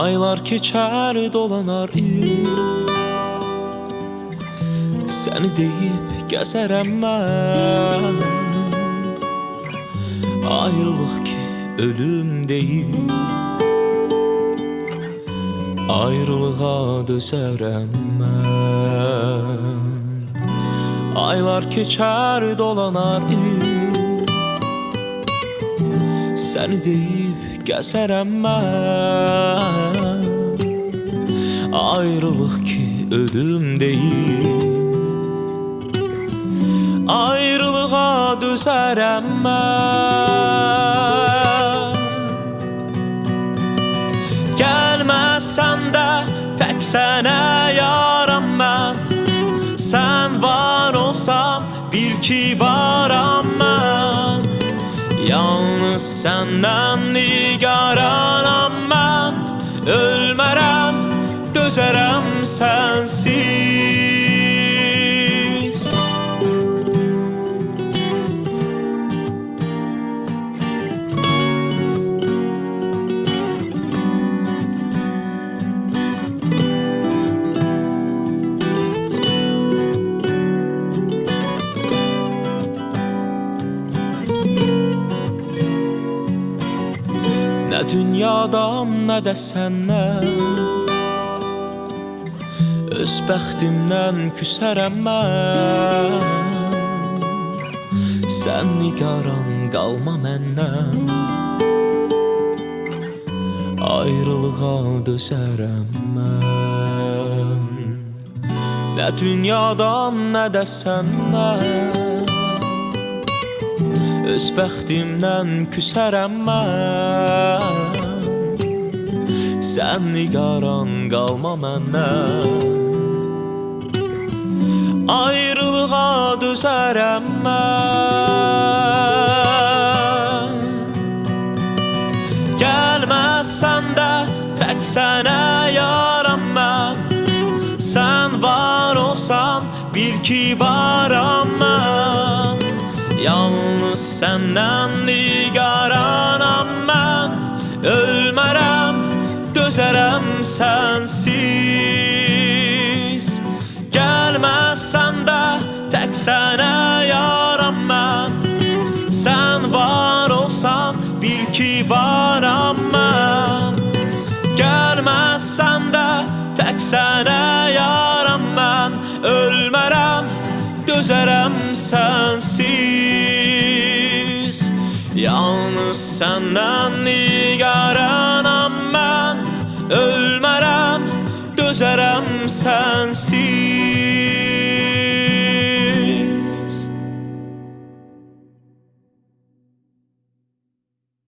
Aylar keçər dolanar il, səni deyib gəzərəm mən. Ayrılıq ki ölüm deyil, ayrılığa dözərəm mən. Aylar keçər dolanar il, səni deyib gəzərəm mən. Ayrılıq ki ölüm deyil, ayrılığa dözərəm mən. Gəlməsən də tək sənə yaram mən. Sən var olsan bil ki varam mən. Yalnız səndən nigaranam mən. Ölmərəm, dözərəm sənsiz. Nə dünyadan, nə də səndən, öz bəxtimdən küsərəm mən. Sən nigaran qalma məndən, ayrılığa dözərəm mən. Nə dünyadan, nə də səndən, öz bəxtimdən küsərəm mən. Sən nigaran qalma məndən, ayrılığa dözərəm mən. Gəlməsən də tək sənə yaram mən. Sən var olsan bil ki varam mən. Yalnız səndən nigaranam mən. Ölmərəm, dözərəm sənsiz. Gəlməsən də tək sənə yaram mən. Sən var olsan bil ki varam mən. Gəlməsən də tək sənə yaram mən. Ölmərəm, dözərəm sənsiz. Yalnız səndən nigaranam mən. Ölmərəm, dözərəm sənsiz.